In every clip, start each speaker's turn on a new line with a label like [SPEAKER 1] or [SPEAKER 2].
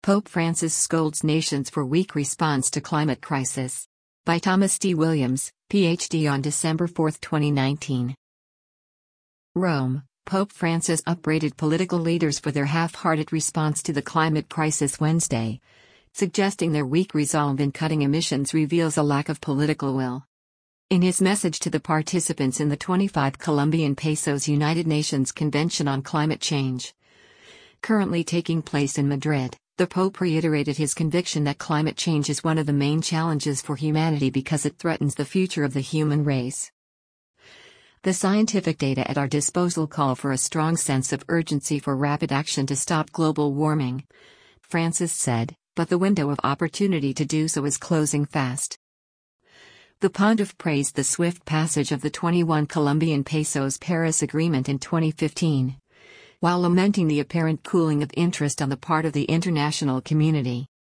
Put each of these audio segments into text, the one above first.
[SPEAKER 1] Pope Francis scolds nations for weak response to climate crisis. By Thomas D. Williams, Ph.D. on December 4, 2019. Rome, Pope Francis upbraided political leaders for their half-hearted response to the climate crisis Wednesday, suggesting their weak resolve in cutting emissions reveals a lack of political will. In his message to the participants in the 25 Colombian pesos United Nations Convention on Climate Change, currently taking place in Madrid, the Pope reiterated his conviction that climate change is one of the main challenges for humanity because it threatens the future of the human race. The scientific data at our disposal call for a strong sense of urgency for rapid action to stop global warming, Francis said, but the window of opportunity to do so is closing fast. The pontiff praised the swift passage of the 21 Colombian pesos Paris Agreement in 2015, while lamenting the apparent cooling of interest on the part of the international community.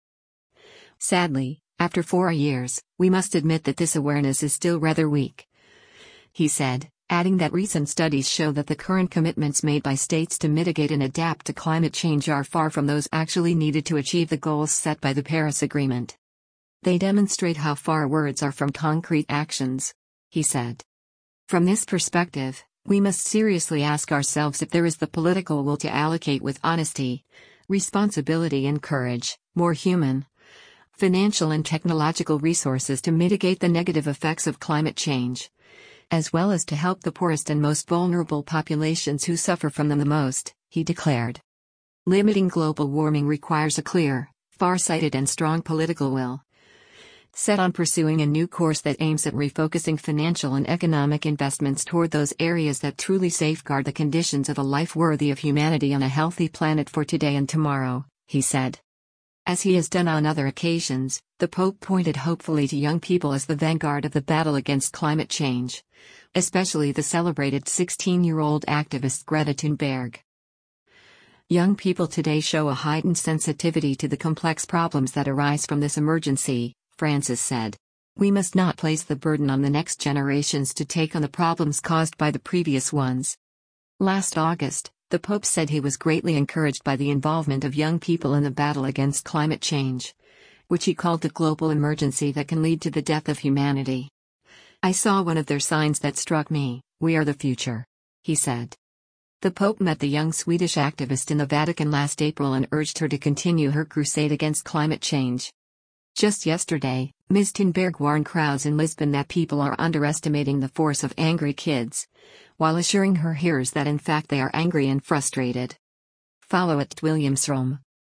[SPEAKER 1] Sadly, after 4 years, we must admit that this awareness is still rather weak, he said, adding that recent studies show that the current commitments made by states to mitigate and adapt to climate change are far from those actually needed to achieve the goals set by the Paris Agreement. They demonstrate how far words are from concrete actions, he said. From this perspective, we must seriously ask ourselves if there is the political will to allocate with honesty, responsibility and courage, more human, financial and technological resources to mitigate the negative effects of climate change, as well as to help the poorest and most vulnerable populations who suffer from them the most, he declared. Limiting global warming requires a clear, far-sighted and strong political will, set on pursuing a new course that aims at refocusing financial and economic investments toward those areas that truly safeguard the conditions of a life worthy of humanity on a healthy planet for today and tomorrow, he said. As he has done on other occasions, the Pope pointed hopefully to young people as the vanguard of the battle against climate change, especially the celebrated 16-year-old activist Greta Thunberg. Young people today show a heightened sensitivity to the complex problems that arise from this emergency, Francis said. We must not place the burden on the next generations to take on the problems caused by the previous ones. Last August, the Pope said he was greatly encouraged by the involvement of young people in the battle against climate change, which he called a global emergency that can lead to the death of humanity. I saw one of their signs that struck me: we are the future, he said. The Pope met the young Swedish activist in the Vatican last April and urged her to continue her crusade against climate change. Just yesterday, Ms. Thunberg warned crowds in Lisbon that people are underestimating the force of angry kids, while assuring her hearers that in fact they are angry and frustrated. Follow @WilliamsRome.